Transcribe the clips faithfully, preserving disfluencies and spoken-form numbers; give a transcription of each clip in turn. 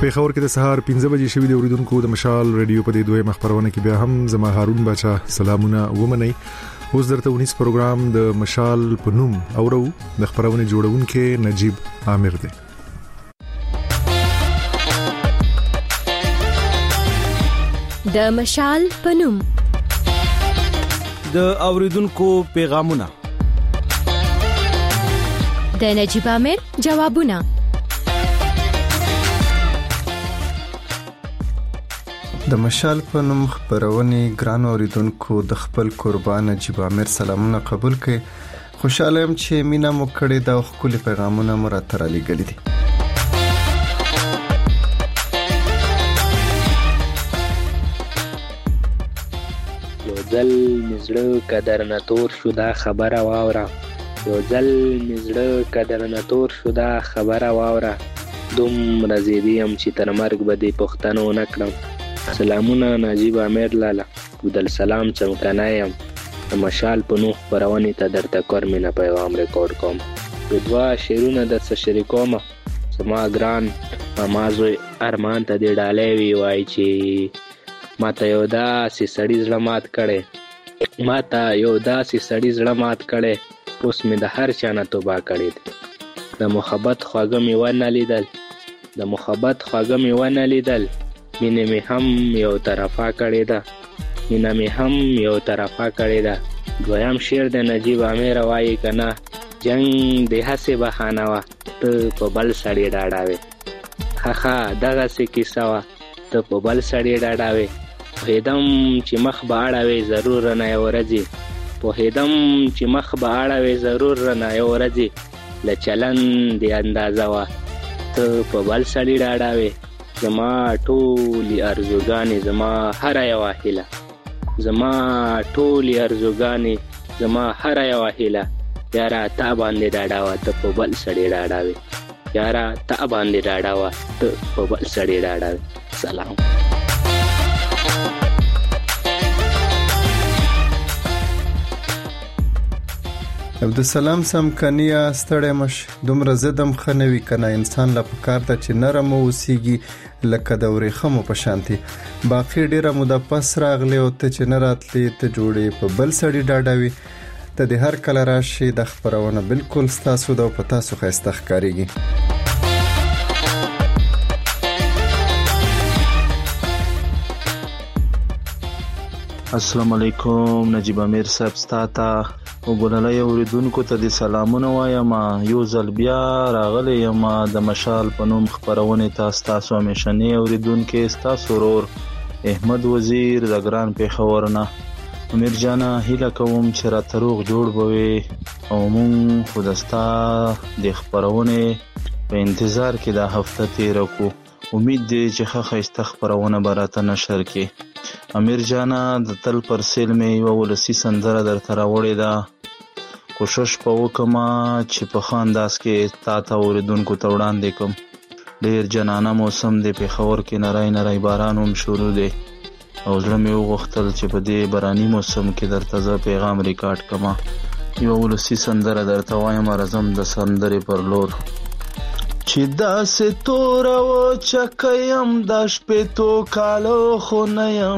پیښور کې د سهار پنځه بجې شوې د اوریدونکو د مشال ریډیو په دې دوه مخبرونه کې بیا هم زما هارون بچا سلامونه ومني. اوس درته ونیس پروګرام د مشال په نوم اورو د خبرونه جوړونکو نجیب عامر دی. د مشال په نوم د اوریدونکو پیغامونه، د نجیب عامر جوابونه. د مشال په نوم خبرونه ګران اوریدونکو د خپل قربان نجیب عامر سلامونه قبول کړئ. خوشاله يم چې مینا مو کړې دا خپل پیغامونه مو راته لګلې دي. یو ځل مزړه قدر نتور شو دا خبره واوره، یو ځل مزړه قدر نتور شو دا خبره واوره، دوم رزیدیم چې تر مرګ به دې پښتنو نکړم. سلامونه نجیب عامر لالا، بدل سلام چمکنایم د مشال په نوم خبرونه ته درته کور مینا پیغام ریکارډ کوم. د دوا شیرونه د څه شریکوم سما ګران مامازو ارمان ته دی ډالې وی وای چې ماته یو داسې سړی زړه مات کړي، ماته یو داسې سړی زړه مات کړي، اوس مې د هر چا نه توبه کړي. د محبت خواږه مې ونه لیدل، د محبت خواږه مې ونه لیدل، مینه می هم یو طرفه کړی ده، مینه می هم یو طرفه کړی ده. دویم شعر د نجیب عامر وایي کنه جنگ د هڅه بهانه وا ته په بل سړی ډاډاوي، خخا دغه څه کیسه وا ته په بل سړی ډاډاوي. په هدم چې مخ به اړوي ضرور نه ورځي، په هدم چې مخ به اړوي ضرور نه ورځي، ل چلن دی اندازه وا ته په بل سړی ډاډاوي. زما ټولي ارزوګانې زما هر یو هیله، زما ټولي ارزوګانې زما هر یو هیله، یارا تا باندې ډاډاوه ته په بل سړی ډاډاوي، یارا تا باندې ډاډاوه ته په بل سړی ډاډاوي. سلام. عبد السلام سم کنیا ستړی مش دومره زدم خنوي کنه انسان لا پکار ته چې نرم اوسېږي لکه د ورېخمو په شانتي. باقي ډیره موده پس راغلی او ته چې نه راتلې ته جوړې په بل سړی ډاډاوي. ته د هر کله راشي د خبرونه بالکل ستاسو د په تاسو ښایسته ښکارېږي. السلام علیکم نجیب عامر صاحب، ستاته وګورلای اوریدونکو ته د سلامونه وایم. یو ځل بیا راغلی یم د مشال په نوم خبرونه ته ستاسو همیشنی اوریدونکو ستاسو ورور احمد وزیر د ګران پیښور نه. امیر جانا هیله کوم چې را تروغ جوړ بوي او مون خودستا د خبرونه په انتظار کې د هفته تیر کو. امید دی چې ښه ښایسته خبرونه براته نشر کې. امیر جانا د تل پر سیل مې یو ولسی سندره درته راوړې ده، کوشش په وکما چې په خانداس کې تا ته اوریدونکو ته وړاندې کوم. ډیر جنانه موسم دی، پیښور کې نری نری باران هم شروع دی او زړه مې وغوښتل چې په دې باراني موسم کې درته زه پیغام ریکارډ کما. یو ولسی سندره درته وایم، راځم د سندرې پر لور. چې داسې تور و چکیم د شپېتو کالو خو نه یم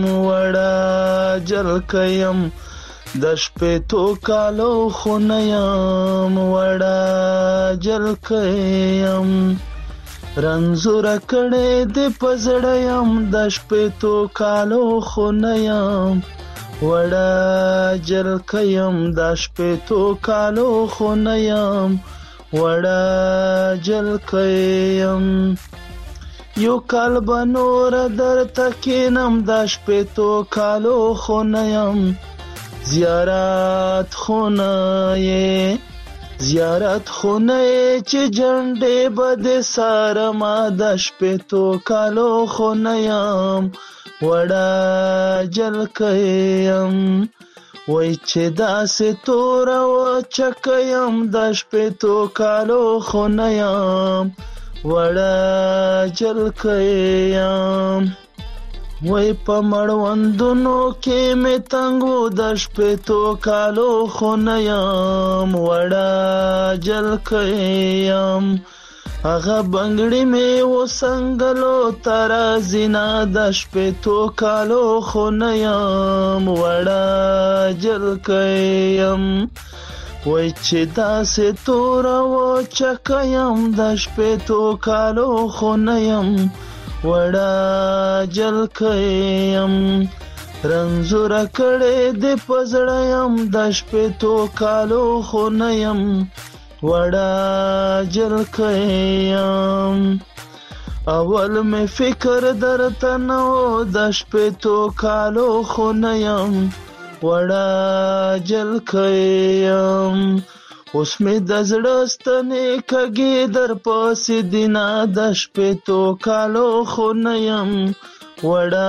وړه جلکیم، د شپېتو کالو خو نه یم وړه جلکیم، رنځوره کړې دې په زړه یم د شپېتو کالو خو نه یم وړه جلکیم، د شپېتو کالو خو نه یم وړه جلکیم. یو کال به نور درته کینم د شپېتو کالو خو نه یم، زیارت خونه یې زیارت خونه یې چې جنډې به دې سارما د شپېتو کالو خو نه یم وړه جلکیم. وای چې داسې تور و چکیم د شپېتو کالو خو نه یم وړه جلکیم. وای په مړوندونو کې مې تنګ و د شپېتو کالو خو نه یم وړه جلکیم. هغه بنگړی مې وسنګلو تر زینا د شپې تو کالو خو نه یم وړه جلکیم وای چې داسې تور و چکیم د شپې تو کالو خو نه یم وړه جلکیم رنزور کړه د پزړیم د شپې تو کالو خو نه یم وړه جلکیم اول می فکر درته نو د شپې تو کالو خو نه یم وړه جلکیم اوس می د زړه ستنې کږې در پسې دینه د شپې تو کالو خو نه یم وړه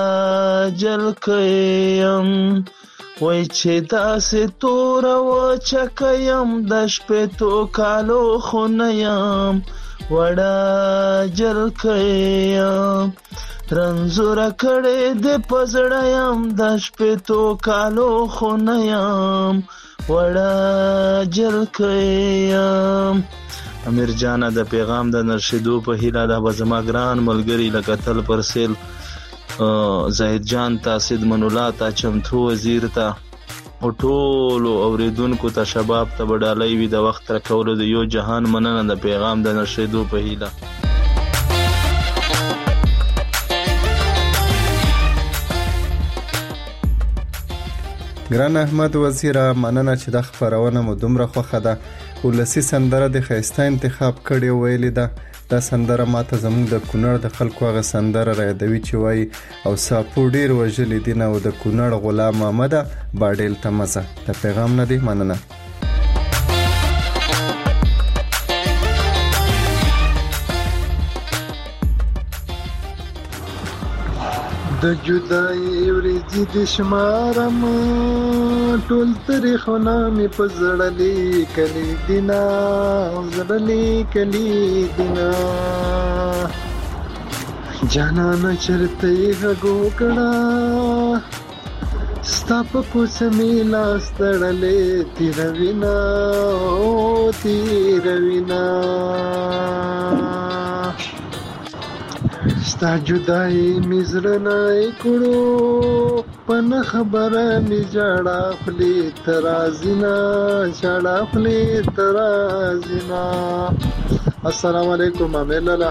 جلکیم وای چې داسې تور و چکیم د شپې تو کالو خو نه یم وړه جلکیم رنزور کړه د پزړیم د شپې تو کالو خو نه یم وړه جلکیم امیر جان د پیغام د نرشدو په هیله د بزما ګران ملګری لکتل پر سیل زاهد جان تاسید منولا تا چمتو وزیر تا او ټولو اوریدونکو ته شباب ته بډالۍ وي د وخت تر کولو د یو جهان مننه د پیغام د نشریدو په هیله. ګران احمد وزیره مننه چې د خبرونه مو دومره خوښه ده. ولسی سندره د خیسته انتخاب کړي ویلې ده. دا سندره ماته زموږ د کونړ د خلکو هغه سندره را یادوي چې وایي او ساپو ډیر وژلې دي نه او د کونړ غلام محمد باډیل ته مزه. د پیغام نه دی مننه. د جدای ورځې د شمارم ټول تاریخونه مې په زړه لیکلي دینا زړه لیکلي دینا جانانه چرته یې غږو کړه ستا په کوڅه مې لاس تړلی تېروينه او تېروينه ستا جدای می زړه نه کړو په نه خبره می جړه خلی ترازینا جړه خلی ترازینا. السلام علیکم امیر لالا.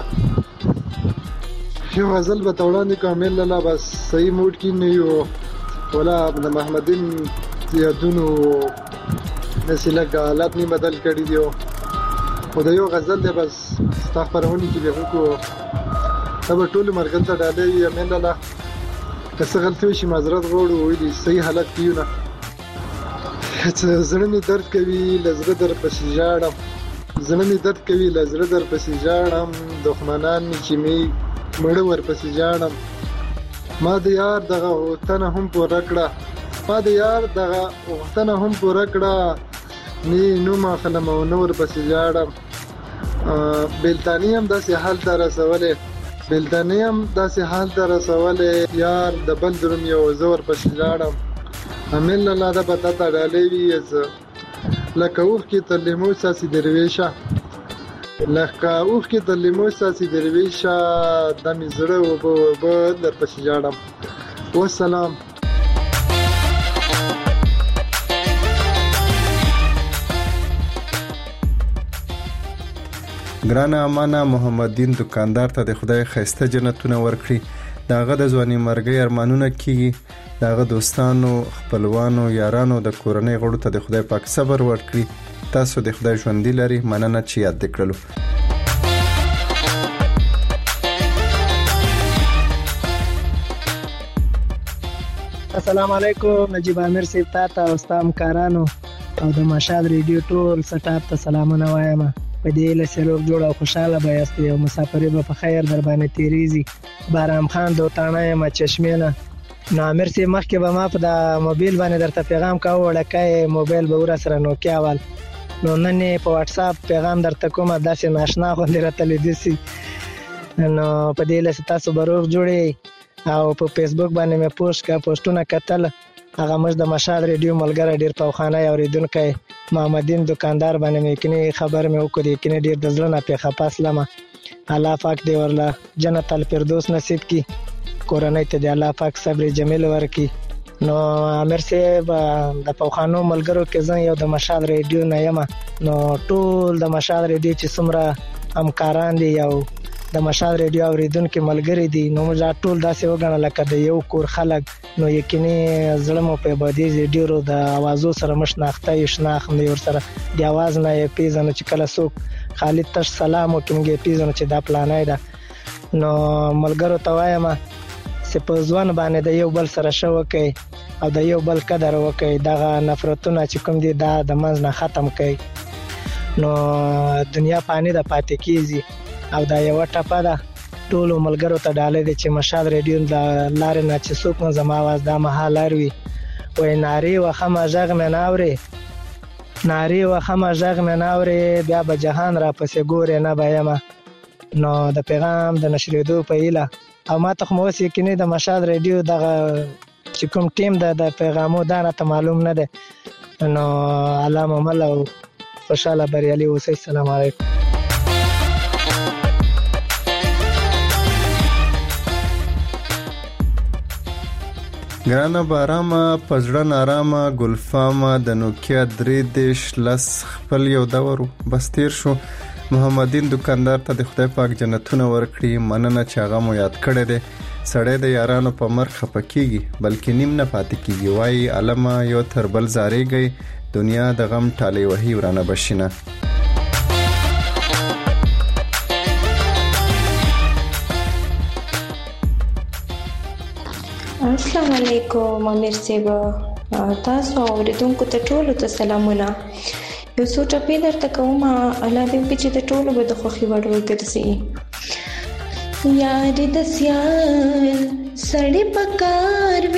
یو غزل به توړاندې کوم امیر لالا بس صحیح موډ کې نه یو ولا د محمدین یادونو نسله حالات نه بدل کړی دیو او د یو غزل دی بس استغفرونی کې به کو تبه ټول مرګن ته ډالې امین الله که څه غلطي وشي معذرت غواړو وایي صحیح حالت کیو نه زړه می درد کوي لزړه در پسې ژاړم زړه می درد کوي لزړه در پسې ژاړم دښمنان می چې می مړ ور پسې ژاړم ما د یار دغه وطن هم پوره کړه ما د یار دغه وطن هم پوره کړه نی نو ما خلم او نور پسې ژاړم بلتانی هم داسې حال ته رسولې بلدانی هم داسې حال ته رسولې یار د بل درم یو زور پسې لاړم امین الله دا پتا ته ډالې وي لکه اوښ کې تر لیمو ساسي درویشه لکه اوښ کې تر لیمو ساسي درویشه د مې زړه وبه در پسې ژاړم. والسلام. ګران امانه محمد دین دکاندار ته د خدای خیسته جنتونه ورکړي. داغه د ځواني مرګي ارمانونه کیږي. داغه دوستانو خپلوانو یارانو د کورنۍ غړو ته د خدای پاک صبر ورکړي. تاسو د خدای ژوندۍ لري مننه چې یاد کړلو. السلام علیکم نجیب امیر صاحب تاسو او ستام کارانو او د مشال ریډیو ټول سټاپ ته سلامونه وایم. په دې له سلوک جوړ او خوشاله به یاست او مسافرې به په خیر در باندې تیریزي. بارام خان دوتانه ما چشمینه نو امیر سي مخکې به ما په د موبایل باندې درته پیغام کاوه وړکای موبایل به ور سره نوکیا وال نو نن په واتس اپ پیغام درته کومه داسې ناشنا غوندې راته لیدي سي نو په دې له تاسو بروغ جوړي او په فیسبوک باندې مې پوسټ کا پوسټونه کتل هغه موږ د مشال ریډیو ملګری ډیر پوخانه اوریدونکی محمدین دکاندار باندې مې کني خبر مې وکړي کني ډیر د زړه نه پیخه پاسلمه الله پاک دې ورله جنت الفردوس نصیب کی کورنۍ ته دې الله پاک صبر جمیل ورکي. نو امیر صاحب د پوخانو ملګرو کې زه یو د مشال ریډیو نه یم، نو ټول د مشال ریډیو چې څومره همکاران دي یو د مشال ریډیو اوریدونکو ملګری دي، نو موږ ټول داسې وګڼل لکه د یو کور خلک. نو یقیني زړه مو په بادي ریډیو د اوازو سره مشناخته یو شناخ مې ور سره د आवाज نه یې پیژنه چې کله څوک خالد تش سلام وکړي پیژنه چې دا پلانای ده. نو ملګرو ته وایم چې په ځوان باندې د یو بل سره شو کوي او د یو بل قدر وکړي، دغه نفرتونه چې کوم دي دا د منځ نه ختم کړي. نو دنیا پانی د پاتې کیږي او دا یو ټپه ده ټول ملګرو ته ډالې دي چې مشال ریډیو د لارې نه چې څوک مو زما आवाज دا مهال اروي وای ناری و خمه ژغ مې ناوري ناری و خمه ژغ مې ناوري بیا به جهان را پسې ګورې نه بایمه. نو د پیغام د نشریدو په ایله او ما ته خو اوس یقیني د مشال ریډیو دغه چې کوم ټیم ده د پیغامو دا راته معلوم نه ده. نو الله مو مل او خوشاله بریالي اوسئ. السلام علیکم. ګرانه بارامه پزړه نارامه ګلفامه د نوکیا درې دیش لس خپل یو دورو بس تیر شو. محمدین دکاندار ته د خدای پاک جنتونه ورکړي، مننه چې هغه مو یاد کړی دی. سړی د یارانو په مرګ خفه کیږي بلکې نیم نه پاتې کیږي، وایي علمه یو تر بل زاریږي دنیا د غم ټالی وهي ورانه بشینه. السلام علیکم امیر صاحب، تاسو اوریدونکو ته ټولو ته سلامونه. یو څو ټپې درته کوم، الله دې وکړي چې د ټولو به د خوښي وړ وګرځي. یارې د سیال سړی پکار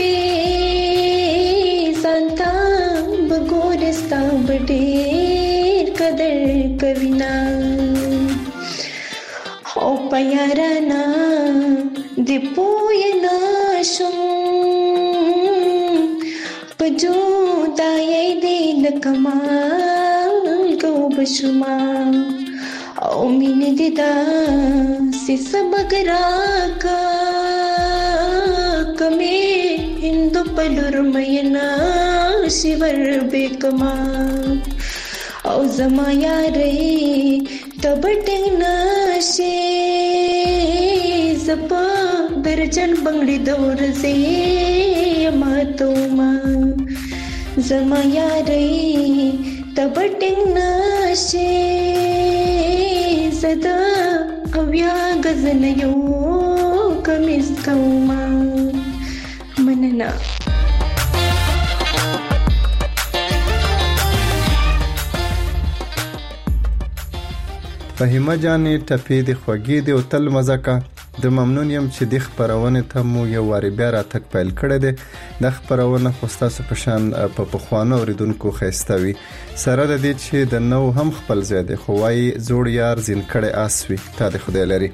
وي ځانته بګورستا بډېر قدر کوي نه او په یارانه دې پوه نه شم په جودایۍ دې لکه مالګه وبشومه او مینې دې داسې سبق راکه کمې هندو په لور مینا شي وربېکما او زما یارې ته به ټینګ نشې زه په درجن بنګړي د ورځې ماتومه زما یارې ته به ټینګ نشې زه د اویا غزل یو کمیس کومه مننه. فهیمه جانې ټپې د خوږې دی او تل مزه کا. د ممنون یم چې د خبرونه ته مو یو واری بیا راتک پیل کړی دی. د خبرونه خو ستاسو په شان په پخوانو اوریدونکو ښایسته وي، سره د دې چې د نو هم خپل ځای دی، خو وایي زوړ یار زین کړی آس وي تا د خدای لري.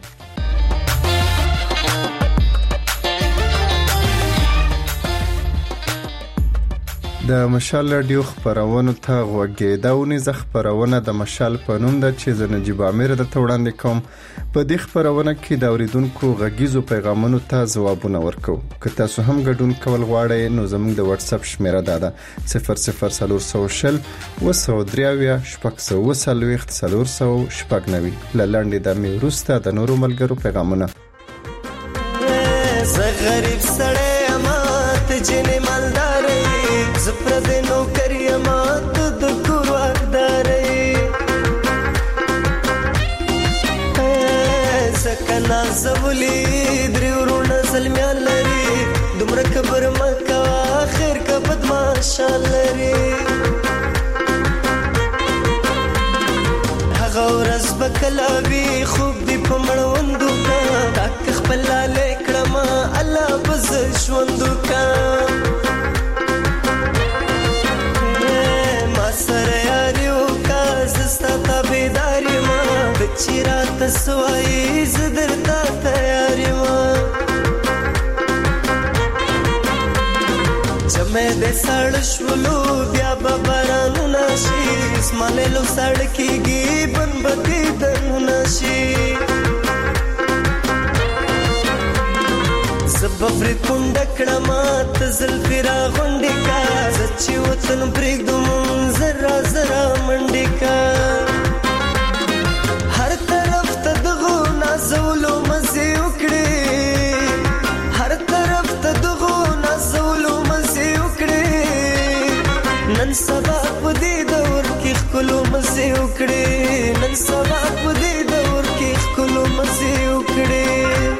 د مشال رادیو خبرونه ته غوږی داونی ز خبرونه د مشال په نوم د چې ز نجيب امیر د توړاندې کوم. په دې خبرونه کې د اوریدونکو غږیزو پیغامونو ته ځوابونه ورکو. که تاسو هم ګډون کول غواړئ نو زموږ د واتس اپ شمیره ده صفر صفر صفر شل وسو دریاویا شپږ سو وسلويخت صفر سو شپږ نوي. لاندې د میروسته د نورو ملګرو پیغامونه. زه غریب سړی ما ته جنې مالدارې زپر د نوکری ما ته د کور واردارې سکنا زولي درورونه زلمیان لري دومره کبر مکا اخر کا بدمعشا لري هغه ورځ بکلاوي خوب دی په مړوندو کا تک خپل لیکړم الله بز ژوندو کا چیرات سوای زدرتا تیاری ما جب مې د سړ شولو بیا به بارانونه شي اسمانلو سړ کېږي بنبتي دنونه شي زبفرید کونډه کړه ته زلفې راغونډې کا زه چې وطن پرېږدم زرا زرا منډې کا هر طرف ته دغو نازولو مزې وکړې هر طرف ته دغو نازولو مزې وکړې نن سبا په دې دور کې ښکلو مزې وکړې نن سبا په دې دور کې ښکلو مزې وکړې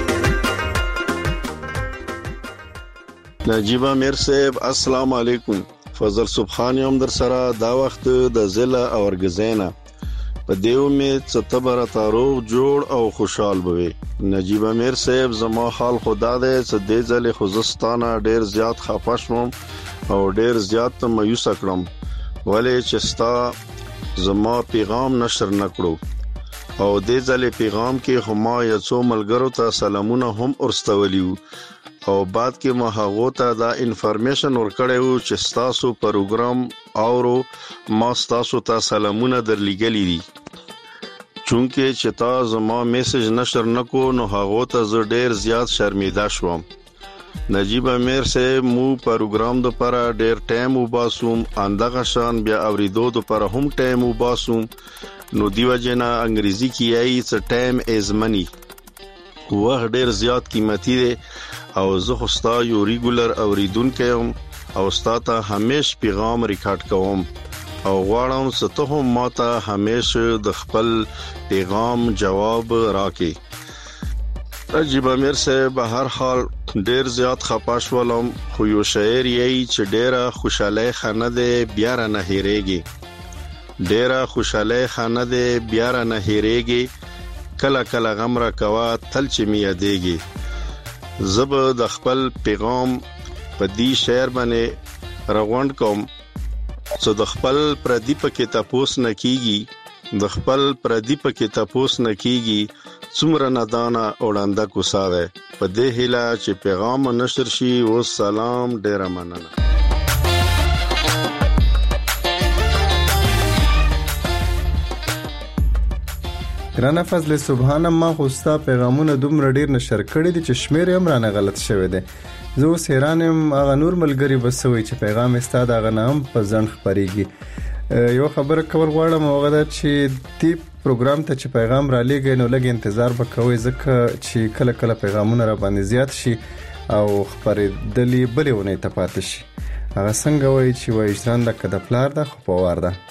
نجیب امیر صاحب السلام علیکم فضل سبحان یم در سره دا وخت د ضلع اورګزینا په دیو می ستبر تاروغ جوړ او خوشحال بوي نجیب امیر صاحب زما حال خدا دې څه دې ځلې خوزستانه ډیر زیات خپاشوم او ډیر زیات مایوس کړم ولې چې ستا زما پیغام نشر نکړو او دې ځلې پیغام کې هما یڅو ملګرو ته سلامونه هم ورستولیو او بعد کې ما هغه ته دا انفارمیشن ورکړیو چې تاسو پروګرام اورو ما تاسو ته سلامونه درلګلې دي چونکه چې تاسو ما میسج نشر نکو نو هغه ته زه ډیر زیات شرمېده شوم نجیب امیر صاحب مو پروګرام د پر ډیر ټایم وباسوم اندغه شان بیا اوریدو د پر هم ټایم وباسوم نو دیو جنا انګریزي کیای څ ټایم از منی وخت ډیر زیات قیمتي دی او زه خو ستا یو ریګولر اوریدونکی یم او ستا ته همیش پیغام ریکارډ کوم او غواړم چې ته هم ماته همیش د خپل پیغام جواب راکې نجیب امیر صاحب په هر حال ډیر زیات خپاشولم خو یو شاعر یې چې ډیره خوشاله خانه ده بیا را نه هېریږي ډیره خوشاله خانه ده بیا را نه هېریږي کله کله غم را کوا تل چې می یادېږي زب د خپل پیغام په دې شعر باندې روان کوم څو د خپل پردی په تاسو نه کیږي د خپل پردی په تاسو نه کیږي څومره ندانه وړاندې کوساوه په دې هیله چې پیغام نشر شي او سلام ډیر مننه ګرانه فضل سبحان ما خوستا پیغامونه دومره ډیر نشر کړي دي چې شمیر هم رانه غلط شوی دی زه اوس حیران یم هغه نور ملګری بسوي چې پیغام استاد هغه نام په ځن خبريږي یو خبره کول غواړم هغه دا چې دې پروګرام ته چې پیغام را لېږي نو لږ انتظار وکوي ځکه چې کله کله پیغامونه را باندې زیات شي او خبرېدلې بلې ونې ته پاتې شي هغه څنګه وایي چې وایي ژرنده که د پلار ده خو په وار ده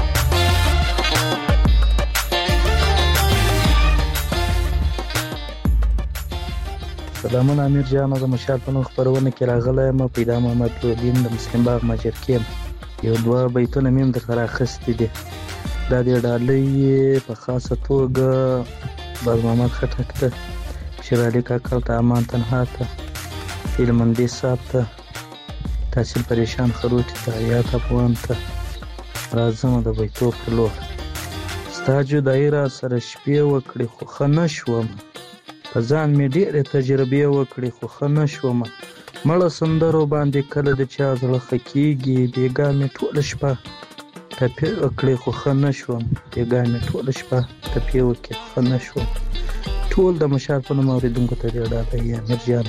سلامونه امیر جان د مشال په نوم خبرونه کې راغلی یم پیدا محمد الدین د مسلم باغ ماجرکیم یو دوه بیتونه مې هم درته راخیستي دي دا د ډالۍ په خاصه توګه باز محمد خټک ته شیر علي کاکل ته امان تنها ته هلمندي صاحب ته تحصیل پریشان خروټي ته حیات افغان ته راځم د بیتو په لور ستا جدایي را سره شپې وکړې خو ښه نه شوم په ځان مې ډېرې تجربې وکړې خو ښه نه شوم مړه سندرو باندې کله د چا زړه ښه کېږي بېګا مې ټوله شپه ټپې وکړې خو ښه نه شوم بېګا مې ټوله شپه ټپې وکړې خو ښه نه شوم ټول د مشال په نوم اورېدونکو ته دې ډالۍ امیر جان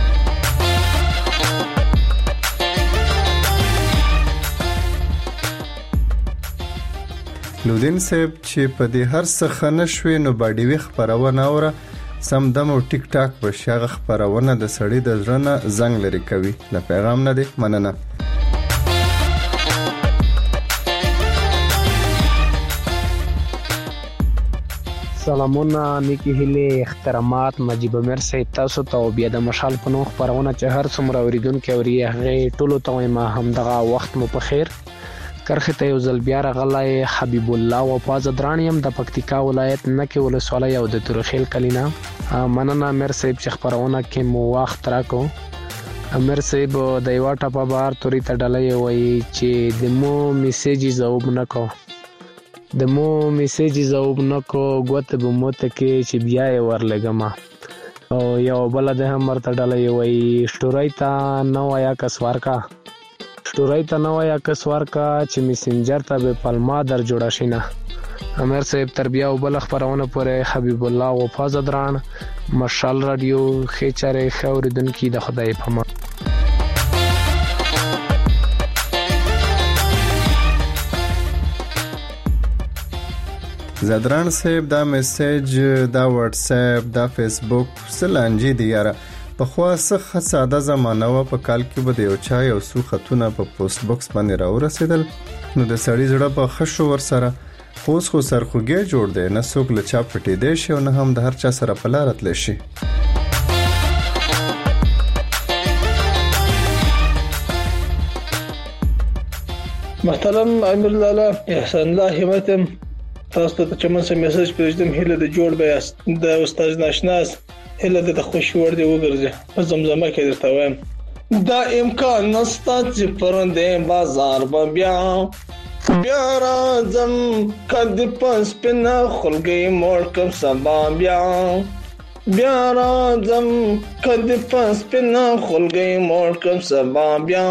لودین صاحب چې په دې هر څه ښه نه شوې نو باډیوي خپرونه اوره سم دم او ټیک ټاک په شاغه خبرونه د سړی د زړه نه زنګ لري کوي له پیغام نه دی مننه سلامونه نیکی هیله احترامات نجیب امیر صاحب تاسو ته بیا د مشال په نوم خبرونه چې هر څومره اوریدونکو اوري هغه ټولو ته ما هم دغه وخت مو په خیر کرخه ته یو ځل بیا راغلی حبیب الله وفاز درانیم د پکتیکا ولایت نکې ولسوالۍ او د تورخیل کلینا مننه امیر صاحب چې خبرونه کې مو وخت راکو امیر صاحب د یو ټاپه بار توري ته ډلې وایي چې د مو میسیج جواب نکو د مو میسیج جواب نکو غوته به مو ته کې چې بیا یې ورلګما او یو بل د هم مرته ډلې وایي شټورای تا نو آیا کسوار کا ټورای ته نو یا کس ورکا چې میسنجر ته به پالما در جوړه شینه امیر صاحب تربیه او بل خبرونه پورې حبیب الله وفا زدران مشال رادیو خېچره خوردونکو د خدای په امان. زدران صاحب دا میسج دا واتس اپ دا فیسبوک سلانجی دی یاره په خوا څخه ساده زمانہ و په کال کې به یو چا یو څو خطونه په پوسټ باکس باندې راو رسیدل نو د سړی زړه په خشو ور سره خوس خو سرخوږی جوړ دی نه څوک له چا پټې دی شي او نه هم د هر چا سره په لار تل شي. محترم امیر لالا احسان الله همتم تاسو ته چې من سره میسج پېژدم هله د جوړ بیاست د استاد ناشناس هله د خوشی ور دی وګرځي په زمزمه کې درته وایم دا امکان نستا چې پرندې بازار به بیا بیا راځم کدی پس پنا خلګي مور کوم سبا بیا بیا راځم کدی پس پنا خلګي مور کوم سبا بیا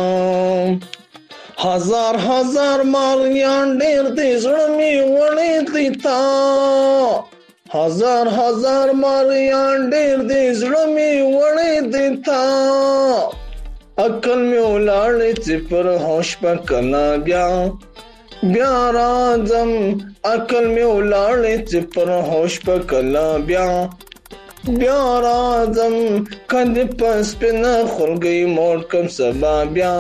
هزار هزار مالیان ډیر دې زړه می وړې دی تا هزار هزار مالیان ډیر دې زړه می وړې دی تا عقل می ولاړې چې پر هوش پکنا بیا بیا راځم عقل می ولاړې چې پر هوش پکنا بیا بیا راځم کدی پس پنا خلګي مور کوم سبا بیا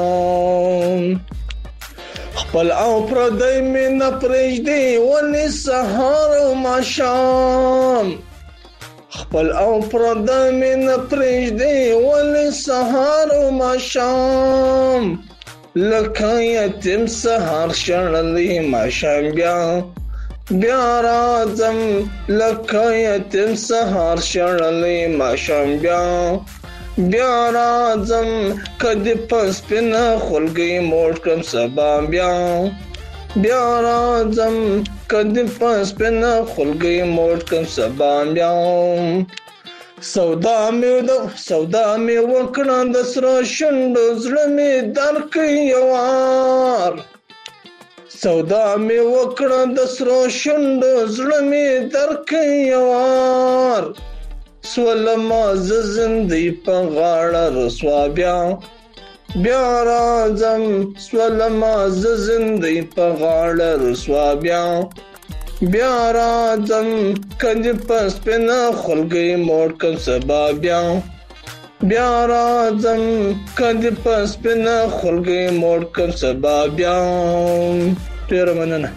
خپل او پردای می نه پرېږدي ونی سهار او ماښام خپل او پردای می نه پرېږدي ونی سهار او ماښام لکه یتیم سهار شړلی ماښام بیا بیا راځم لکه یتیم سهار شړلی ماښام بیا بیا راځم کدی پس پنا خلګي موټ کم سبا بیا بیا راځم کدی پس پنا خلګي موټ کم سبا بیا سودا می د سودا می وکړه د سر شوند زړه می درکې یوار سودا می وکړه د سر شوند زړه می درکې یوار سولما زندگی په غاړه رسوا بیا بیا راځم سولما زندگی په غاړه رسوا بیا بیا راځم کدی پس پنا خلګي موټ کوم سبا بیا بیا راځم کدی پس پنا خلګي موټ کوم سبا بیا ډیر مننه.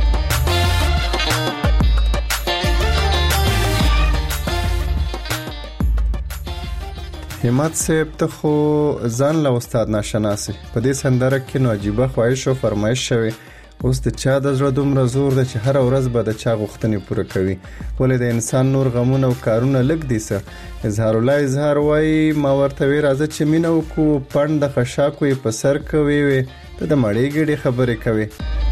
همت صاحب ته خو ځان له استاد ناشناسي په دې سندره کې نو عجیبه خواهش او فرمایش شوی اوس د چا د زړه دومره زور ده چې هر ورځ به د چا غوښتنې پوره کوي ولې د انسان نور غمونه او کارونه لږ دي سه اظهار الله اظهار وای ما ورته وی راځه چې مینه وکړو پند د خشاکو په سر کوي وي ته د مړې ګډې خبرې کوي.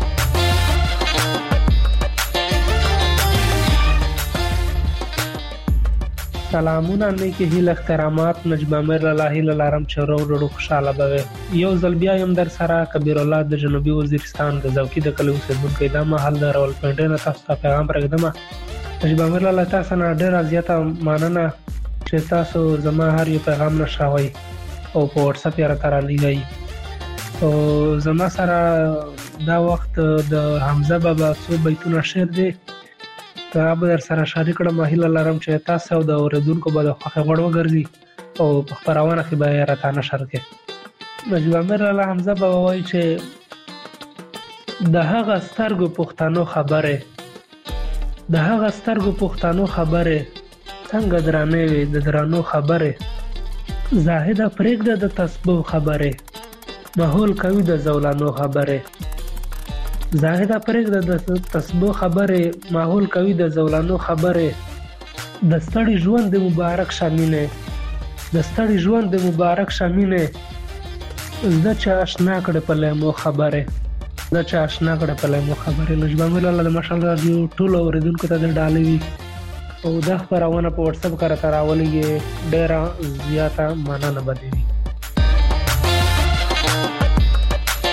سلامونه نیکی هیل احترامات نجیب امیر الله لارم چرو ورو خوشاله بوي یو ځل بیا يم در سره کبیر الله د جنوبي وزیرستان د زوکی د کلو سیدونکو د محل د رول پندنه تاسو ته پیغام راګدم نجیب امیر الله تاسو نه ډیر زیاته ماننه چې تاسو زما هر یو پیغام نشاوي او په واتس اپ را تر لګي او زما سره دا وخت د حمزه بابا څو بیتونه شعر دی ته به در سره شریک کړم هیله لرم چې تاسو د اوریدونکو به د خوښه غوړ وګرځي او په خبرونه کې به راته نشر کړي. نجیب امیر الله حمزه بابا وایي چې د هغه سترګو پښتنو خبره د هغه سترګو پښتنو خبره څنګه درانه وي د درانو خبره زاهد پرېږده د تسبو خبره ماحول کوي د زولانو خبره زاهده پرېږده د تسبو خبره ماحول کوي د زولانو خبره د ستړي ژوند د مبارک شامینه د ستړي ژوند د مبارک شامینه زده چې آشنا کړه په لمو خبره زده چې آشنا کړه په لمو خبره. نجیب امیر الله د ماشال رادیو ټول اوریدونکو ته د ډالۍ وي او د خبرونه په واتس اپ کار تر راولې ډیره زیاته مننه بده وي.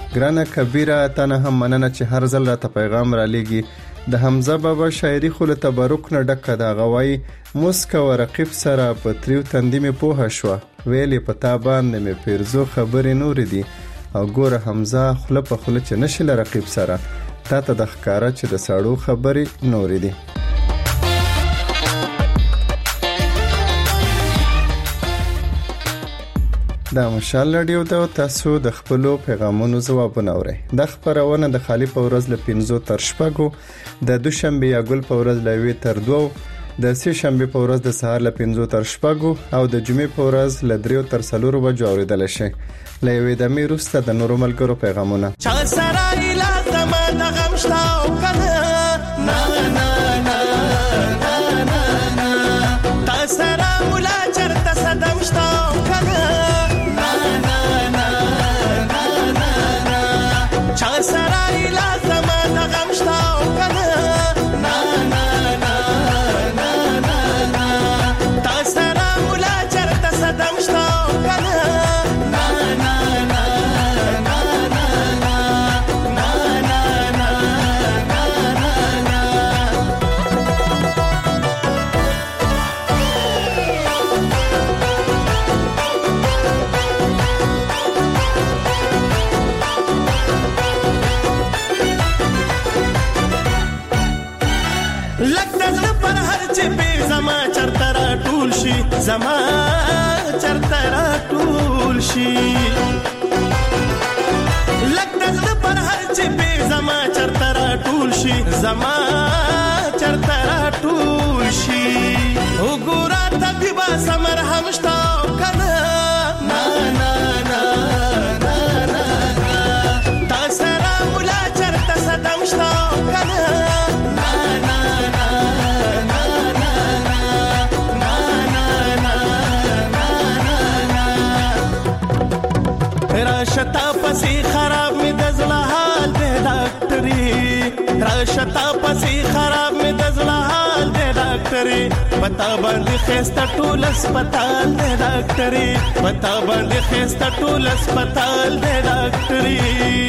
ګرانه کبیره تنه هم مننه چې هر ځل راته پیغام را لېږي. د حمزه بابا شاعري خو له تبرک نه ډکه ده. غوای مسکه و رقیب سره په تریو تندې مې پوهه شوه، ویلې په تا باندې مې پیرزو خبرې نورې دي. او ګوره حمزه خوله په خوله چې نشي له رقیب سره، تا ته د ښکاره چې د سړو خبرې نورې دي. دا مشال رادیو ته تاسو د خپلو پیغامونو ځوابونه اورئ. د خبرونه د خالی په ورځ له پنځو تر شپږو، د دوشنبه یا ګل په ورځ له وی تر دوو، د سه شنبه په ورځ د سهار له پنځو تر شپږو او د جمعې په ورځ له دریو تر څلورو بجو اوریدل شي. له یوې د میروسته د نورو ملګرو پیغامونه. چا سره اله زما د غم شتاو کنه نا نا نا نا نا نا تا سره مولا چرته صدم شتاو کنه نا نا نا نا نا نا چا سره اله زما د غم شتاو کنه نا نا نا نا نا نا تا سره مولا چرته صدم شتاو کنه نا نا نا نا نا نا نا نا نا زما چرته را ټول شي زما چرته را ټول شي لک دغه پر هر چې به زما چرته را ټول شي زما چرته را ټول شي وګوره طبيبه سمر همشتا کنه نا نا نا نا نا تا سره مولا چرته صدم شتا کنه نا نا نا راشتا پسی خراب می دزلا حال دے ڈاکٹری راشتا پسی خراب می دزلا حال دے ڈاکٹری پتا باندې خسته ټول اسپیټال دے ډاکټري پتا باندې خسته ټول اسپیټال دے ډاکټري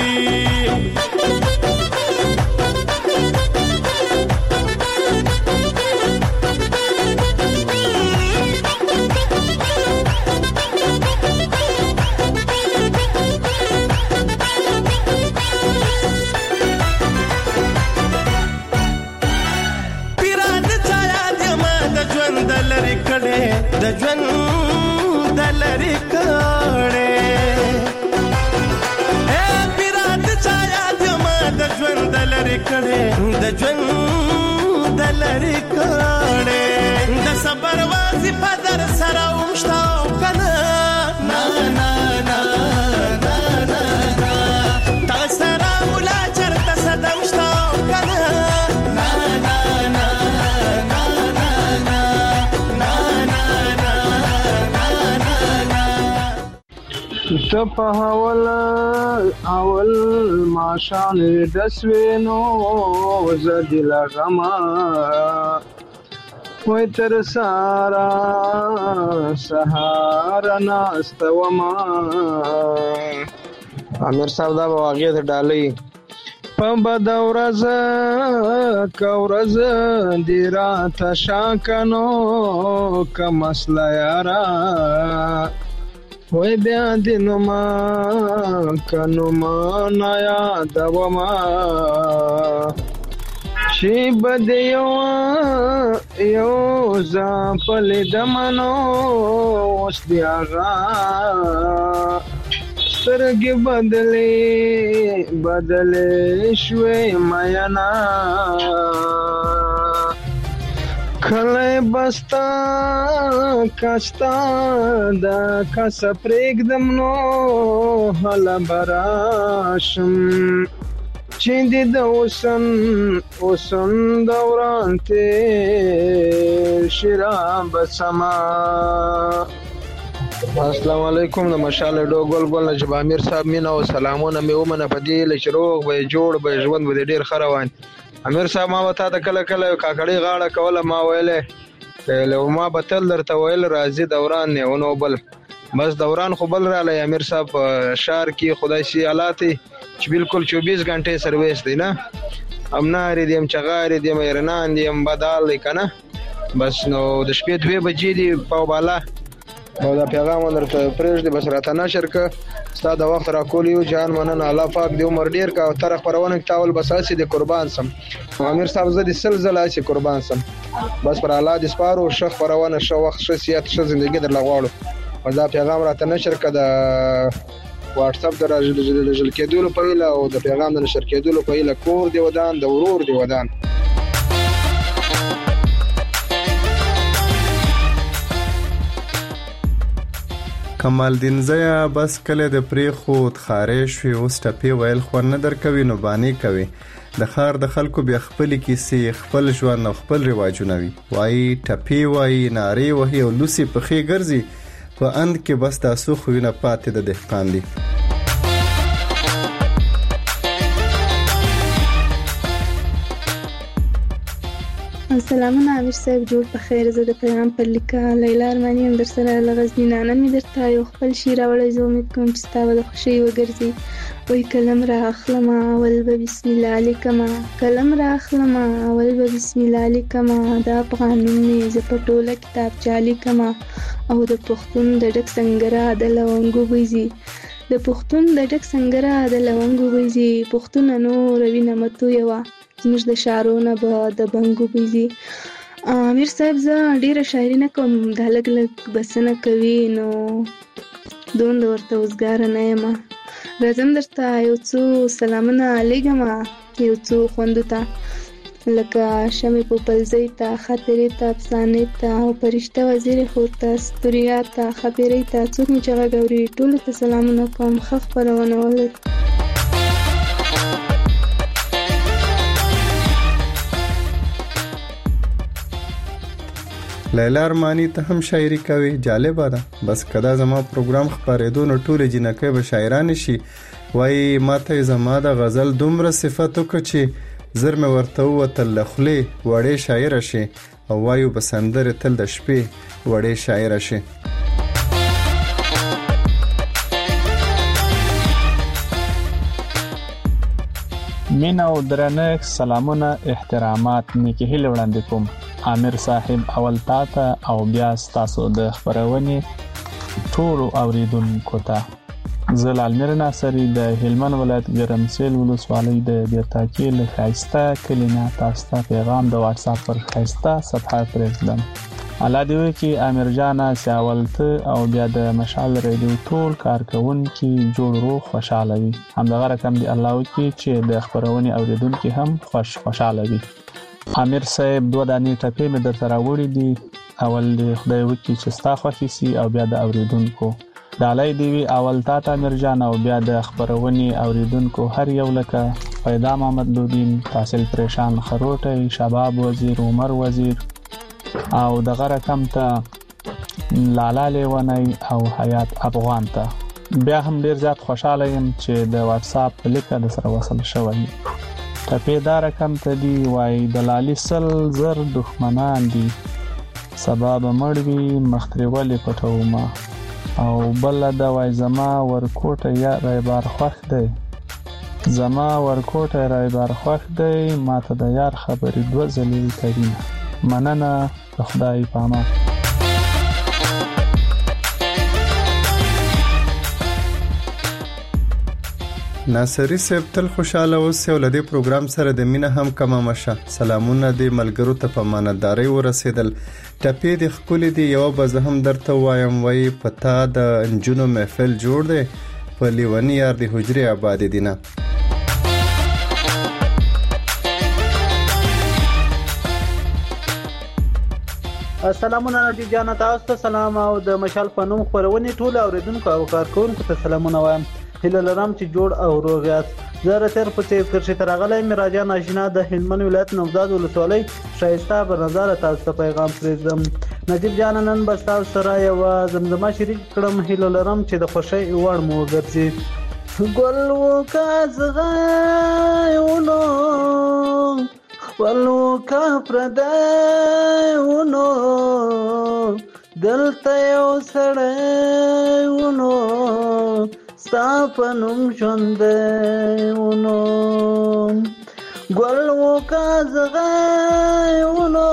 د ژوند د لری کړه اے پیرات چایا د ما د ژوند د لری کړه د ژوند د لری کړه د صبر وظیفه در سره ومشتا کنه نا نا نا نا نا تا سره مولا چرته صدم شتا کنه نا نا نا ته په اول اول ماشان دسوینو زدل غما وای تر سارا سهار ناستوما امیر صاحب دا واقعیت ډالۍ په بدورز کورز دی رات شاکنو کم مسله یارا وای بیا دینو ما کنو ما نیا دوما شی بدیو یو زاپل دمنو اوس دی آغا سترګې بدلې بدلې شوې مینا کله بستا کاستا دا کاس پرېږدم نو هله براشم چې دې د اوسن اوسن دوران تېر شي رابسما. السلام علیکم د مشال ډو ګل ګل نجیب امیر صاحب مینا او سلامونه مې ومنه په دې لچ روغ به جوړ به ژوند به ډیر خروان. امیر صاحب ما وتا د کله کله کاکړی غاړه کوله ما ویلې له ما بتل درته ویل راځي دوران نه ونو بل بس دوران خو بل را لای امیر صاحب شهر کې خدای سي حالات چې بالکل چوبیس غنټه سرویس دی نه امنار دي ام چغار دي ام ایرنان دي ام بدال دی کنه بس نو د شپې دوه بجې دی په بالا او دا پیغام درته پرېږ دی بس راته نشر ک ستا د وخت را کولیو جان مننه الله پاک دی عمر ډیر کا تر خبرونه تاول بس اسې د قربان سم امیر صاحب زه د سلزله اسې قربان سم بس پر الله د سپارو شخ خبرونه شو وخت شخصیت شو ژوندۍ در لغواړو او دا پیغام راته نشر ک د واتس اپ د رجل کېدلو په ویله او د پیغام د نشر کېدلو په ویله کور دی ودان د ورور دی ودان کمال دین زیا بس کله د پریخود خارش وی اوس ټپی ویل خو نه درکوي نو باندې کوي د خار د خلکو بیا خپل کیسې خپل ژوند او خپل رواجونه وي وای ټپی وای ناری وهي او لوسی په خې ګرځي په اند کې بس تاسو خو نه پاتې د دهقان دي سلامونه امیر صاحب جوړ په خیر زه د پیغام پر لیکه لیلا ارمانی هم در سره له غزني نانه مې درته یو خپل شعر راوړی زه امید کوم چې ستا به د خوښۍ وګرځي وایي قلم را اخلمه اول به بسم الله لیکمه قلم را اخلمه اول به بسم الله لیکمه د افغان نوم مې زه په ټوله کتابچه لیکمه او د پښتون د ډک سنګره د لونګو بوځي د پښتون د ډک سنګره د لونګو بوځي پښتونه نوره وینه مه تویوه زموږ د شعرونه به د بنګو بوځي امیر صاحب زه ډیره شاعري نه کوم دا لږ لږ بسنه کوي نو دومره ورته وزګاره نه یم راځم درته یو څو سلامونه لیږم یو څو خوندو ته لکه شمې پوپلزۍ ته خاطرې ته افسانې ته او فرشته وزیرې خور ته ستوریا ته ښاپېرۍ ته څوک مې چې غږ اوري ټولو ته سلامونه کوم ښه خپرونه ولرئ لیلا ارمانی ته هم شاعري کوي جالبه ده بس کدا زما پروګرام خبرېدو نو ټولې جنکۍ به شاعران شي وای ماته زما د غزل دومره صفت وکړه چې زر مې ورته ووتل له خولې وړې شاعره شي او وایو به سندرې تل د شپې وړې شاعره شي مینا او درنښت سلامونه احترامات نیکی هیله وړاندې کوم امیر صاحب اول تاته او بیا تاسو د خبرونې ټول اوریدونکو ته زه لالمیر ناصری د هلمند ولایت ګرمسیل ولسوالۍ د بیرتاکي له خایسته کلینا تاسو ته پیغام د واتس اپ پر خایسته صفحه پرېږدم الله دې وکړي امیر جان سیاولته او بیا د مشعل ریډیو ټول کارکونکو جوړ روغ خوشاله وي همدغه رقم دی الله وکړي چې د خبرونې اوریدونکو هم خوش خوشاله وي امیر صاحب دوه دانې ټپې مې درته راوړي دي اول دې خدای وکړي چې ستا خوښې سي او بیا د اوریدونکو ډالۍ دې وي اول تا ته امیر جان او بیا د خبرونې اوریدونکو هر یو لکه پیدا محمد لودین تحصیل پریشان خروټی شباب وزیر عمر وزیر او دغه رقم ته لالا لیونی او حیات افغان ته بیا هم ډیر زیات خوشاله یم چې د واتس اپ لیکه د سره وصل شوی ټپې دا رقم ته دی وای د لالي سل زر دښمنان دي سبا به مړ وي مخترې ولې پټومه او بل د وای زما ورکوټه یا رایبار خوښ دی زما ورکوټه رایبار خوښ دی ماته د یار خبرې دوه ځلې کوي مننه د خدای په امان ناصری صاحب تل خوشاله اوسئ او له دې پروګرام سره د مینه هم کمه مشه سلامونه دې ملګرو ته په امانتدارۍ ورسېدل ټپې دې ښکلې دي یوه به زه هم درته ووایم وایي په تا د نجونو محفل جوړ دی په لیوني یار د حجرې آبادې دي نه سلامونه نجیب جان تاسو ته سلام او د مشال په نوم خبرونه ټول اوریدونکو او کارکونکو ته سلامونه وایم هله لرم چې جوړ او روغ یاست زه راتر په تیر کرشي ترغلې مراجع ناشنا د هلمند ولایت نوزاد ولسوالۍ شایسته په نظر تاسو ته پیغام پرېږدم نجیب جان نن بس تاسو سره یو زمزمه شریک کړم هله لرم چې د خوشۍ وړ مو وګرځي ګل وکازغایونو خپلو کا پردایونو دلته یو سړی ونو ستا په نوم ژوندی ونو ګل وکه زغی ونو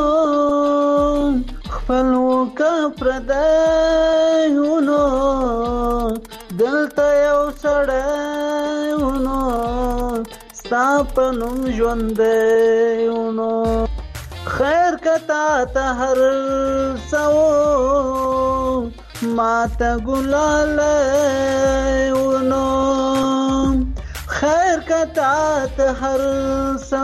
خپل وکه پردی ونو دلته یو سړی ونو ستا په نوم ژوندی ونو خیر کتا ته هر څه ماته ګلالی ونو خیر کتا ته هر څه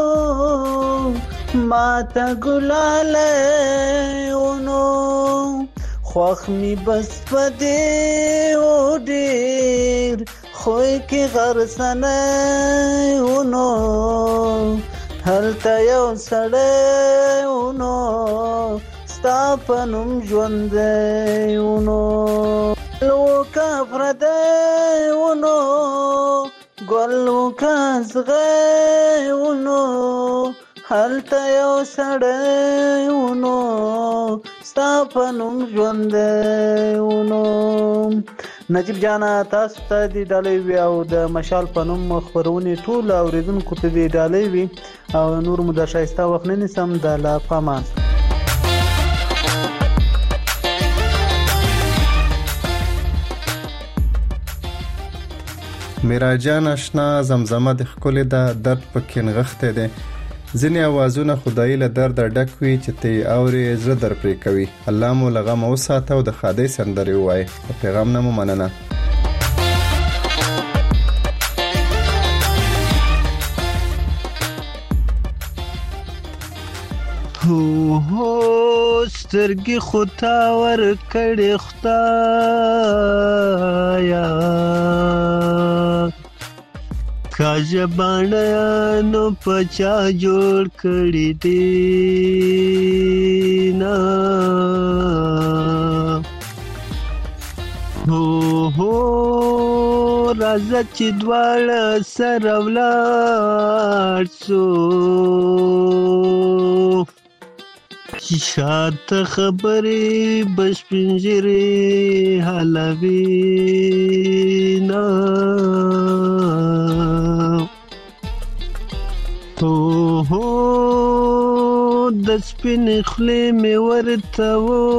ماته ګلالی ونو خوښ می بس په دې و ډېر خوی کې غرڅنی ونو هلته یو سړی ونو ستا په نوم ژوندی ونو لوکه پردی ونو ګل وکه زغی ونو هلته یو سړی ونو ستا په نوم ژوندی ونو. نجیب جانا تاسو ته د ډالۍ وي او د مشال په نوم خپرونې ټول اوریدونکو ته د ډالۍ وي او نور مو د ښایسته وخت نه نیسم د لا پامان. میرا جان آشنا زمزمه د ښکلې ده درد پکې نغښتی دی ځینې اوازونه خدایي له درده ډک وي چې ته یې اورې زړه در پرې کوي. الله مو له غمه وساته او د ښادۍ سندرې ووایې. د پیغام نه مو مننه. هو هو سترګې خو تا ورکړې خدایا کاجه باڼه پچا جوړ کړی دی نا هو هو راځه چې دواړه سره ولاړ سو شاته خبرې بشپنجرې حالوي نا هو هو د سپینې خولې مې ورته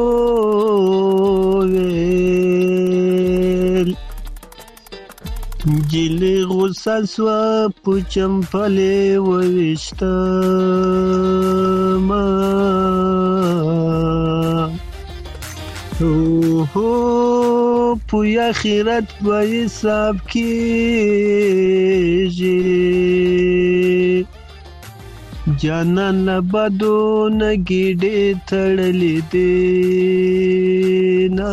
وویل جلې غوسه سوه په چمپلې وویشتمه هو هو پوی آخرت به حساب کېږي جانان له بدو نه ګېډې تړلې دي نه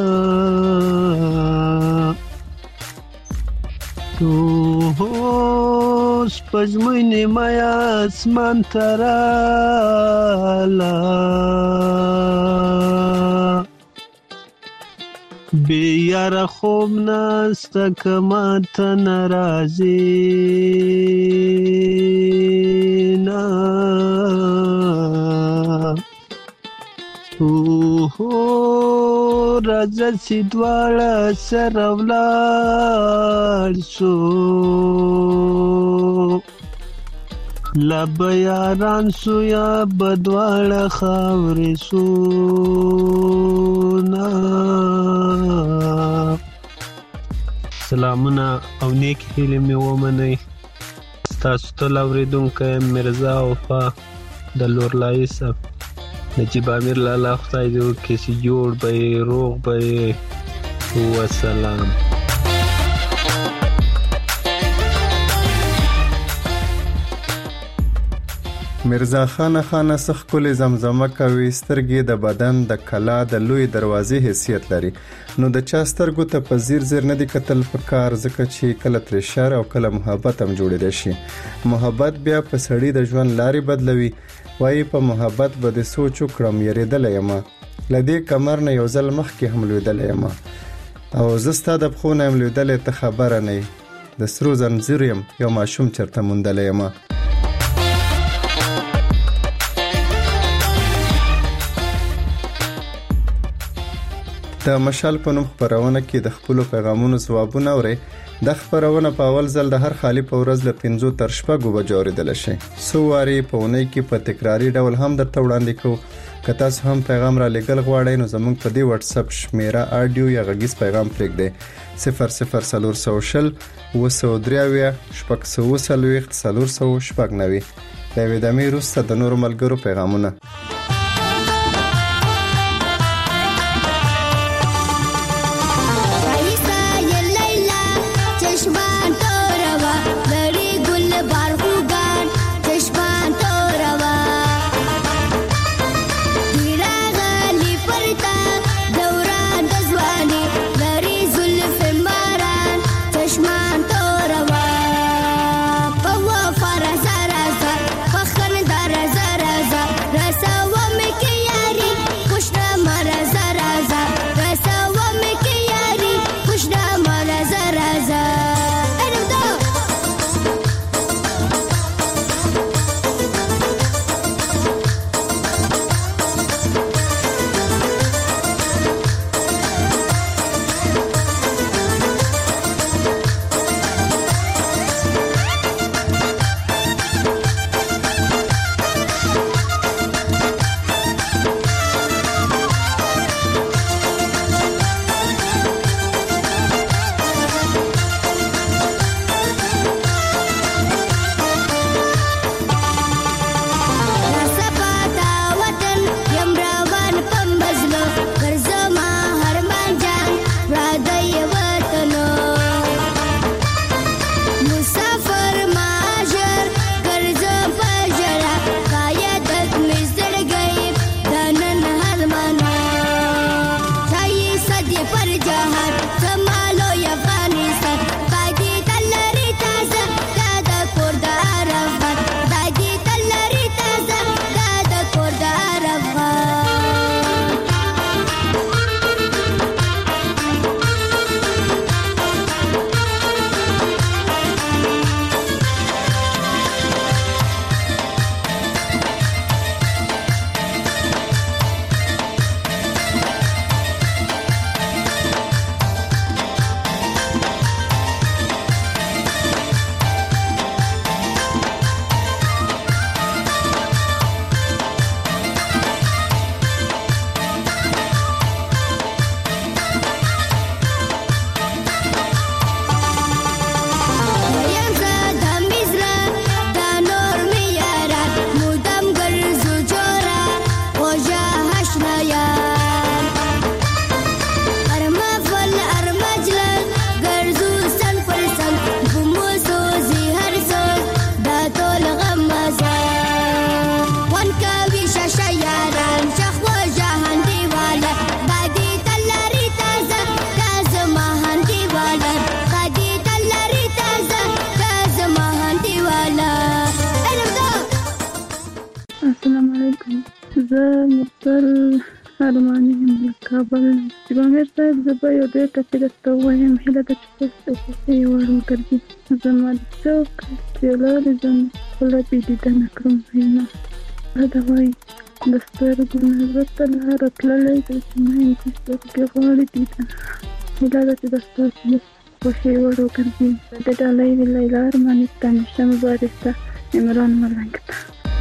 هو سپوږمۍ نیمایه اسمان ته راله بې یاره خوب نسته که ماته نه راځي نه هو هو راځه چې دواړه سره ولاړ سو لا به یاران سو یا به دواړه خاورې سو نه سلامونه او نیک هیلې مې ومنئ. ستاسو تل اورېدونکی مرزا وفا د لورلایي صاحب نجیب امیر لالا خدای دې وکړي چې جوړ به یې روغ به یې وسلام. مرزا خان خان سخ کلی زمزمه کوي سترګې د بدن د کلا د لوی دروازې حیثیت لري نو د چا سترګو ته په زیر زیر نه دی کتل پکار ځکه چې کله تر شر او کله محبت هم جوړېدای شي. محبت بیا په سړی د ژوند لارې بدلوي. وایي په محبت به د سوچ وکړم یریدلی یم لدې کمر نه یو ځل مخکې هم لوېدلی یم او زه ستا د پښو نه یم لوېدلی ته خبره نه یې د سرو زنځیر یم یو ماشوم چېرته موندلی یم. د مشال په نوم خبرونه کې د خپل پیغامونو ځوابونه اوري. د خبرونه په اول ځل د هر خالی په ورځ له پنځو تر شپږو بجو اوریدل شي. سواري په اونۍ کې په تکراری ډول هم درته وړاندې کوو. که تاسو هم پیغام را لګل غواړئ نو زموږ په دې واتس اپ شمیره آډیو یا غږیز پیغام پرېږدئ صفر صفر څلور سوه شل اووه سوه درې اویا شپږ سوه اووه څلوېښت څلور سوه شپږ نوي. د یوې دمې وروسته د نورو ملګرو پیغامونه. زه یو دوی کچې درته ووایم هیله ده چې تاسو د خوښۍ وړ وګرځي. زما د څوک چې لارې زم خپله بېدیدنه کړم وینا دا وایي د سترګو نظر ته لاره تللی ده چې میندې سترګې غواړي دیدنه. هیله ده چې د ستاسو د خوښۍ وړ وګرځي. د ډالۍ لیلا ارماني ستا همیشه مبارک ته عمران ملنګ ته.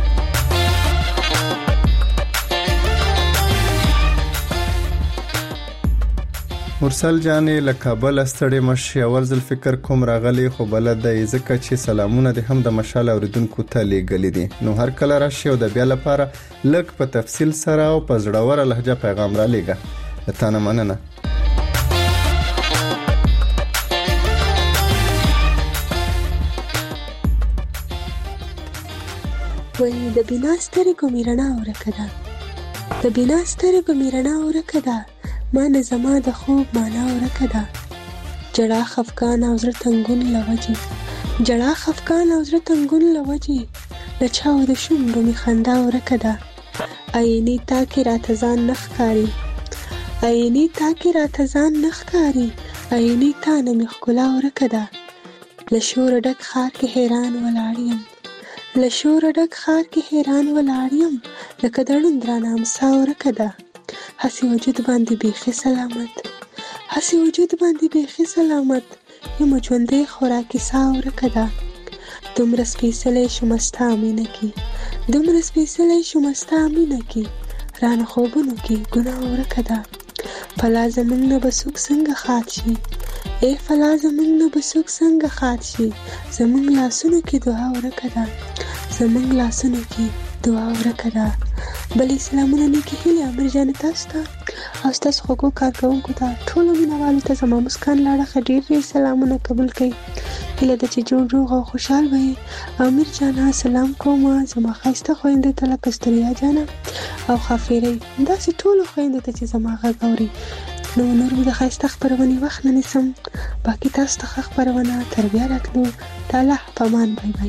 مرسل جانې له کابل ستړي مشي اول ځل فکر کوم راغلی خو بلد دی ځکه چې سلامونه د هم د مشال اوریدونکو ته لیږلي دي نو هر کله راشي او د بیا لپاره لږ په تفصیل سره او په زړوره لهجه پیغام را لیږه. د تا نه مننه. وایي د بنا سترګو مې رڼا ورکه ده د بنا سترګو مې رڼا ورکه ده ما نه زما د خوب معنا ورکه ده. جړا خفقان او زړه تنګون لوجې جړا خفقان او زړه تنګون لوجې له چاو د شونډو مې خندا ورکه ده. عیني تا کې راته ځان نه ښکاري عیني تا کې راته ځان نه ښکاري عیني تا نه مې ښکلا ورکه ده. له شوره ډک ښار کې حیران ولاړ یم له شوره ډک ښار کې حیران ولاړ یم لکه د ړوند رانه امسا ورکه ده. هسې وجود باندې بیخي سلامت، هسې وجود باندې بیخي سلامت، یم ژوندی خوراکي ساه ورکه ده. دومره سپېڅلی شومه ستا مینه کې، دومره سپېڅلی شومه ستا مینه کې، رانه خوبونو کې ګناه ورکه ده. فلا زمونږ نه به څوک څنګه خات شي، ای فلا زمونږ نه به څوک څنګه خات شي، زمونږ لاسونو کې دعا ورکه ده، زمونږ لاسونو کې دعا ورکه ده. بلې سلامونه نیکې هیلې امیر جانې تاسو ته او ستاسو خوږو کارکوونکو ته ټولو مینهوالو ته زما مسکان له اړخه ډېر ډېر سلامونه قبول کړئ. هیله ده چې جوړ روغ او خوشحال به یې. امیر جانه سلام کومه زما ښایسته خویندو ته لکه ستړیا جانه او ښاپیرۍ، داسې ټولو خویندو ته چې زما غږ اوري. نو نور به د ښایسته خپرونې وخت نه نیسم، باقي تاسو ته ښه خپرونه تر بیا راتلو. د الله په امان، بای بای.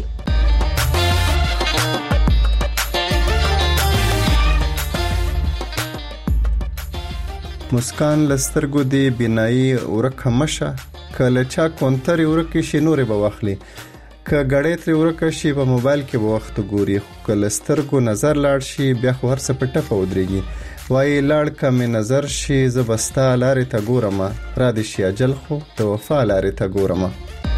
مسکان لسترګو دی بینایی ورکه مشه، که له چا کونترې ورکې شي نورې به واخلي، که ګړۍ ترې ورکه شي په موبایل کې به وخت ګوري، خو که له سترګو نظر لاړ شي بیا خو هر څه په ټپه ودرېږي. وایي لاړ که مې نظر شي زه به ستا لارې ته ګورمه، را دې شي اجل خو د وفا لارې ته ګورمه.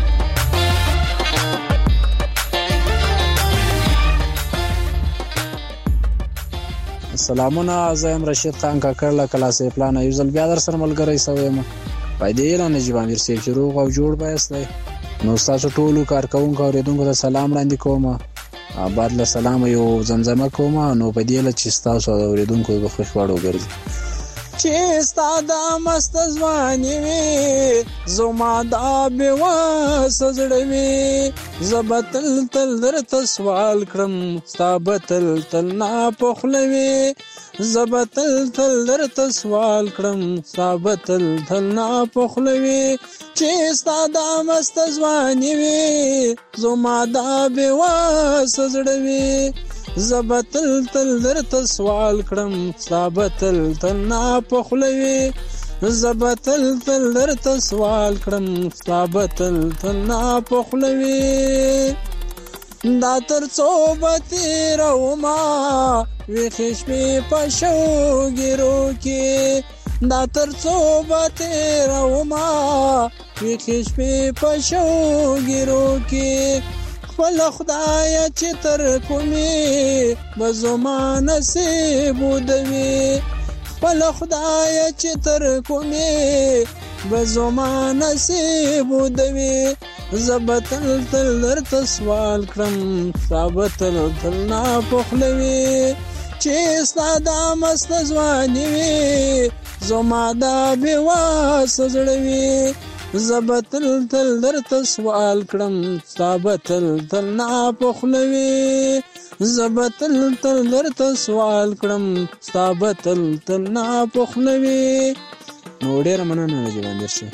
سلامونه، زه یم رشید خان کاکړ له کلاسې پلانه، یو ځل بیا در سره ملګری سوی یم. فایدې له نجیب امیر صاحب چې روغ او جوړ بایست دی. نو ستاسو ټولو کارکوونکو اورېدونکو ته سلام وړاندې کوم، بعد له سلامه یو زمزمه کوم، نو په دې له چې ستاسو د اورېدونکو د خوښ وړ وګرځي. چې ستا د مست ځواني وي زما دا بېوسه زړه وي، زه به تل تل درته سوال کړم ستا به تل تل ناپخله وي، زه به تل تل درته سوال کړم ستا به تل تل ناپخله وي. چې ستا د مست ځواني وي زما دا بېوسه زړه وي، زه به تل تل درته سوال کړم ستا به تل تل ناپخله وي، زه به تل تل درته سوال کړم ستا به تل تل ناپخله وي. دا تر څو به تېرومه ویښې شپې په شوګیرو کې، دا تر څو به تېرومه ویښې شپې په شوګیرو کې، خپل خدایه چې تر کومې به زما نصیب ودوي، خپل خدایه چې تر کومې به زما نصیب ودوي، زه به تل تل درته سوال کړم ستا به تل تل ناپخله وي. چې ستا دا مست ځواني وي زما دا بېوسه زړه وي، زه به تل تل درته سوال کړم ستا به تل تل ناپخله وي، زه به تل تل درته سوال کړم ستا به تل تل ناپخله وي. نو ډېره مننه نجیب امیر صاحب.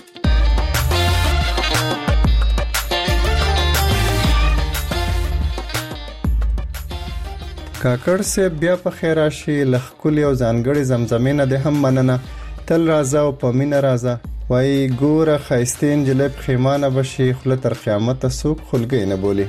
کاکړ صاحب بیا په خیر راشي، له ښکلې او ځانګړې زمزمې نه دې هم مننه، تل راځه او په مینه راځه. وایي ګوره ښایستې نجلۍ پښیمانه به شي، خوله تر قیامته څوک خولګۍ نه بولي.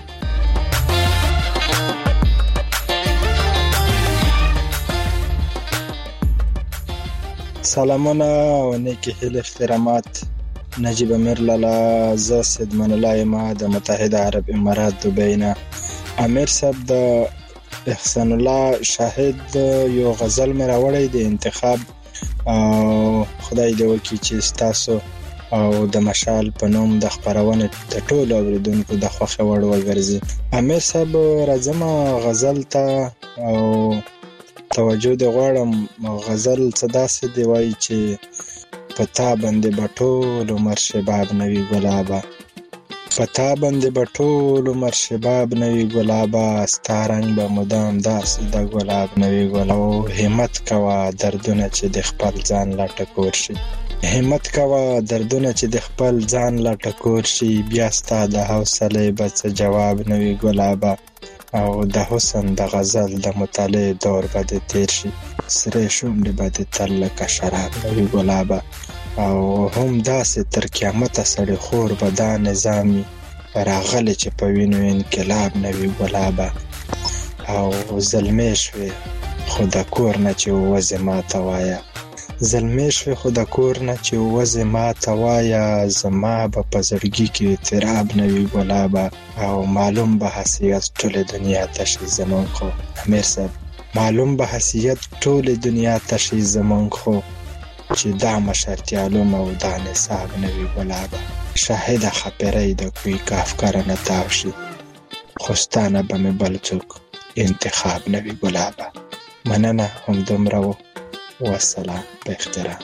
سلامونه او نیکې هیلې احترامات. نجیب امیر لالا، زه سیدمن الله یم د متحده عرب امارات دوبۍ نه. امیر صاحب د احسان الله شاهد یو غزل مې راوړی د انتخاب، او خدای دې وکړي چې ستاسو او د مشال په نوم د خپرونې د ټولو اورېدونکو د خوښې وړ وګرځي. امیر صاحب راځم غزل ته او توجه دې غواړم. غزل څه داسې دی وایي چې په تا باندې به ټول عمر شباب نه وي ګلابه، په تا باندې به ټول عمر شباب نه وي ګلابه، ستا رنګ به مدام داسې د ګلاب نه وي ګلابه. همت کوه دردونه چې د خپل ځان لا ټکور شي، همت کوه دردونه چې د خپل ځان لا ټکور شي، بیا ستا د حوصلې به څه جواب نه وي ګلابه، او د حسن د غزل د مطالعې دور به دې تیر شي، سرې شونډې به دې تل لکه شراب نه وي ګلابه، او هم داسې تر قیامته سړی خور به دا نظامي راغلی چې په وینو انقلاب نه وي ګلابه، او زلمې شوې خو د کور نه چې ووځې ما ته وایه، زلمی شوې خو د کور نه چې وځې ما ته وایه زما به په زړګي کې اضطراب نه وي ګلابه او معلوم به حیثیت ټولې دنیا تشي زمونږ خو امیر صاحب معلوم به حیثیت ټولې دنیا تشي زمونږ خو چې دا مشرتیالوم او دا نصاب نه وي ګلابه شاهده خپرۍ د کوی کافکاره نه تاو شي خو ستانه به مې بل څوک انتخاب نه وي ګلابه مننه همدومره و والسلام په احترام.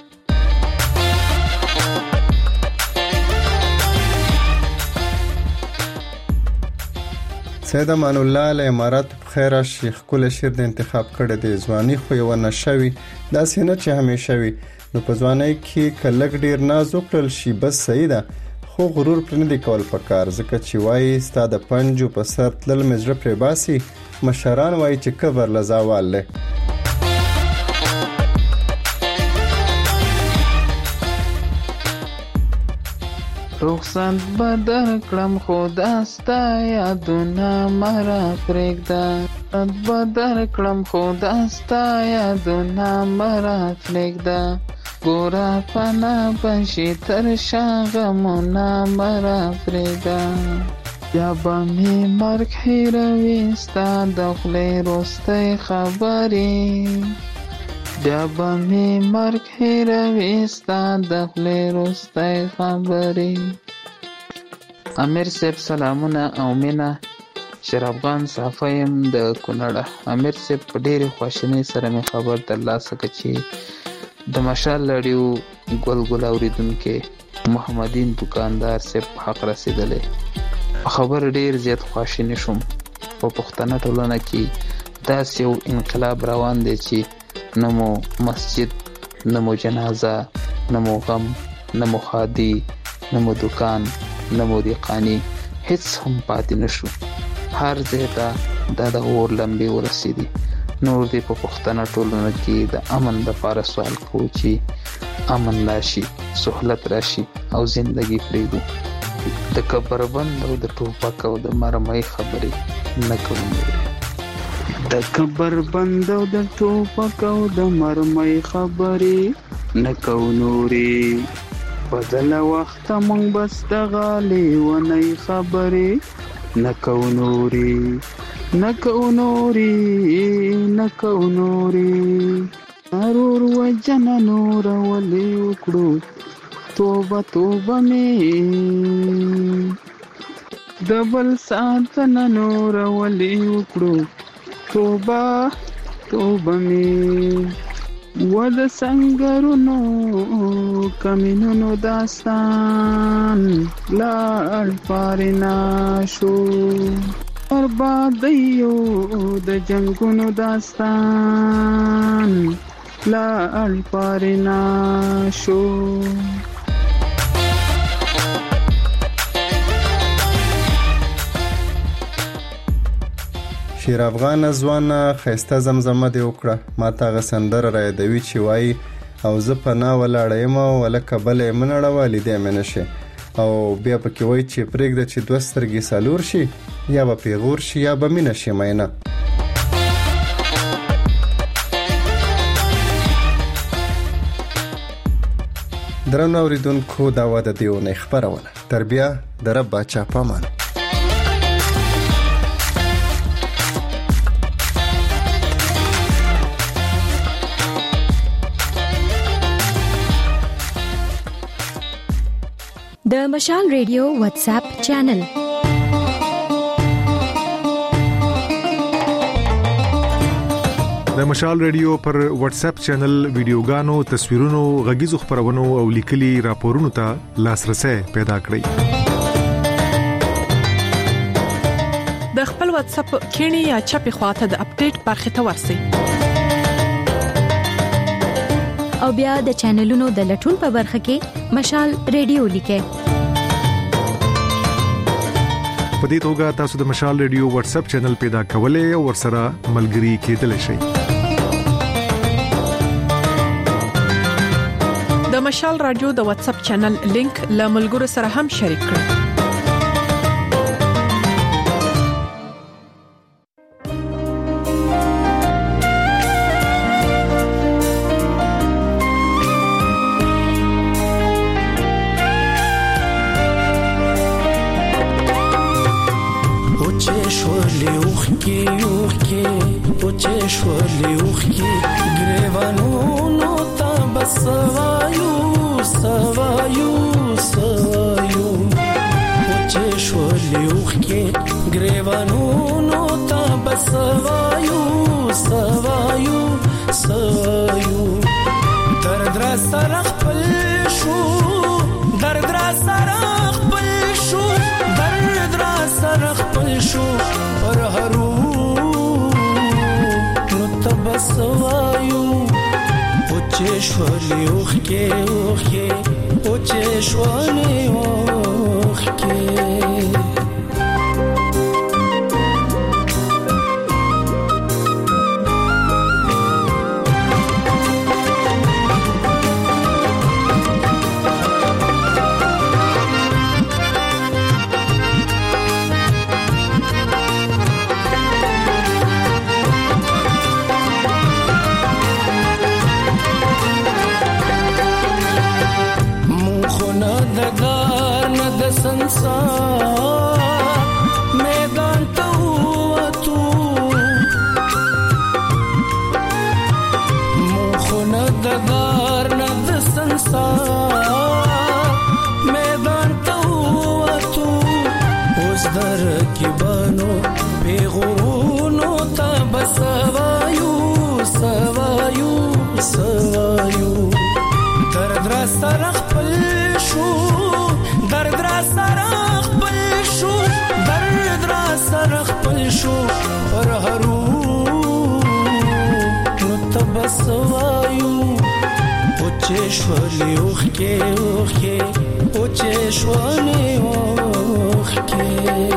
سید امان الله له امارات بخیر شیخ کول شیر د انتخاب کړه د ځواني خو یو نشوي دا سینه چې همیشه وي نو په ځواني کې کلک ډیر نازو کړل شي بس صحیح ده خو غرور پر نه دی کول پکار ځکه چې وایي ستاده پنجو په سر تلل مزره پر باسي مشران وایي چې کبر لزاوال له رخصت بدر کړم خدا ستا یادونه مرا پرېږده رخصت بدر کړم خدا ستا یادونه مرا پرېږده ګوره پنا بشي تر شا غمونه مرا پرېږده یا به مې مرګ هېروي ستا د خولې وروستۍ خبرې بیا به مې مرګ هېروي ستا د خولې وروستۍ خبرې. امیر صاحب سلامونه او مینه شرافغان صافه یم د کونړه. امیر صاحب په ډېرې خواشینۍ سره مې خبر ترلاسه کړ چې د مشال راډیو ګل ګل اورېدونکی محمدین دکاندار صاحب په حق رسېدلی. په خبر ډېر زیات خواشینی شوم. په پښتنه ټولنه کې داسې یو انقلاب روان دی چې نه مو مسجد نه مو جنازه نه مو غم نه مو خادي نه مو دکان نه مو دیقانی هیڅ هم پاتې نشو. هر ځای ته دا د اور لمبې ورسېدي. نور دې په پښتنه ټولنه کې د امن دپاره سوال کوو چې امن راشي سهولت راشي او زندگی پرېږدو. د کبربند او د ټوپک او د مرمۍ خبرې نه کوو. د کبربند او د ټوپک او د مرمۍ خبرې نه کوو نورې. بدل وخت مونږ بس د غالې ونۍ خبرې نه کوو نورې نه کوو نورې نه کوو نورې. ضرور وجنه نور ولې وکړو توبه توبه مې د بل ساتنه نور ولې وکړو توبه توبه مې. و د سنگرونو کمینونو داستان لاړ پارنا شو. بربادیو د جنگونو داستان لاړ پارنا شو. شیر افغان ځوانه خسته زمزمه دی وکړه ما ته غسندر را یادوي چې وای او زه پناه ولاړم ولکه بلې منړوالې دې منشه او بیا پکې وای چې پرېږده چې دوه سترګې سالور شي یا به پیغور شي یا به مینه شي مینه. درنو اوریدونکو دا و د دیونه خبرونه تر بیا د رب باچا پامان. د مشال ریډیو واتس اپ چینل د مشال ریډیو پر واتس اپ چینل ویډیوګانو تصویرونو غږیزو خبرونو او لیکلي راپورونو ته لاسرسي پیدا کړئ. د خپل واتس اپ کینی یا چپی خواته د اپډیټ برخه ته ورسئ او بیا د چینلونو د لټون په برخه کې مشال ریډیو لیکئ. په دې توګه تاسو د مشال ریډیو واتس اپ چینل پیدا کولای او ورسره ملګري کېدلی شئ. د مشال رادیو د واتس اپ چینل لینک له ملګرو سره هم شریک کړئ. اوخکي اوخکي اوچې شولې اوخکي ګریوانونو ته بسوایو سوایو سوایو اوچې شولې اوخکي ګریوانونو ته بسوایو سوایو سوایو درد را سره خپل شو درد را سره خپل شو درد را سره خپل شو پر هرو نو تبسوایو اوچې شولې اوخکي اوخکي اوچې شولې اوخکي संसार मैदान तो हुआ तू मुखो न दगार न द संसार मैदान तो हुआ तू उस दर की बनो बेगुनो ता बसवायु सवायु सवायु दर्द را سره خپل شو درد را سره خپل شو درد را سره خپل شو پر هرو نو تبسوایو اوچې شولې اوخکي اوخکي اوچې شولې اوخکي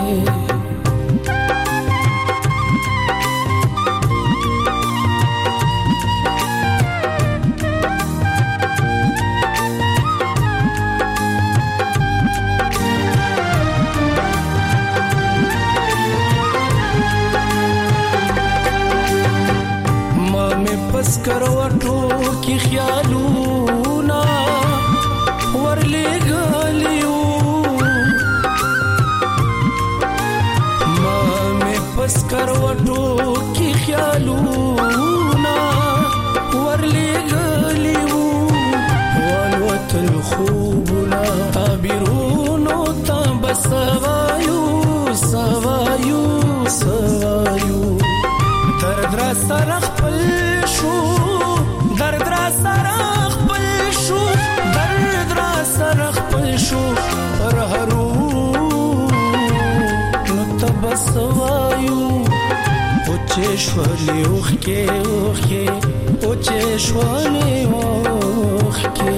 کروټو کې خیالونه ورلګالیو ما مې پس کروټو کې خیالونه ورلګالیو والوتل خوبونه تعبیرونو ته بسوایو سوایو سوایو درد را سره خپل شو درد را سره خپل شو درد را سره خپل شو پر هرو نو تبسوایو اوچې شولې اوخکي اوخکي اوچې شولې اوخکي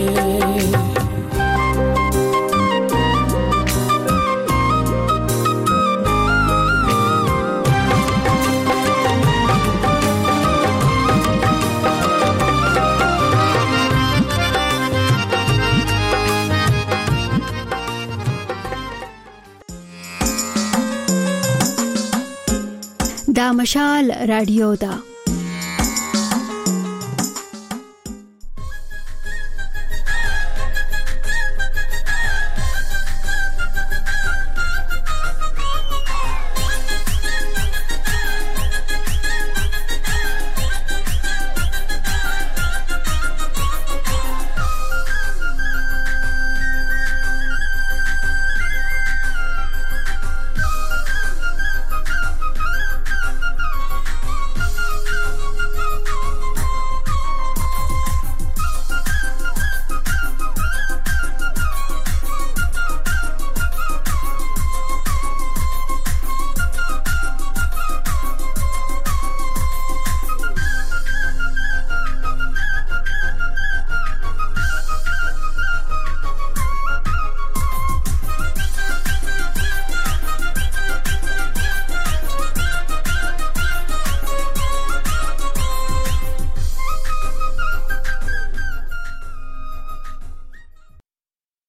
دا مشال رادیو دا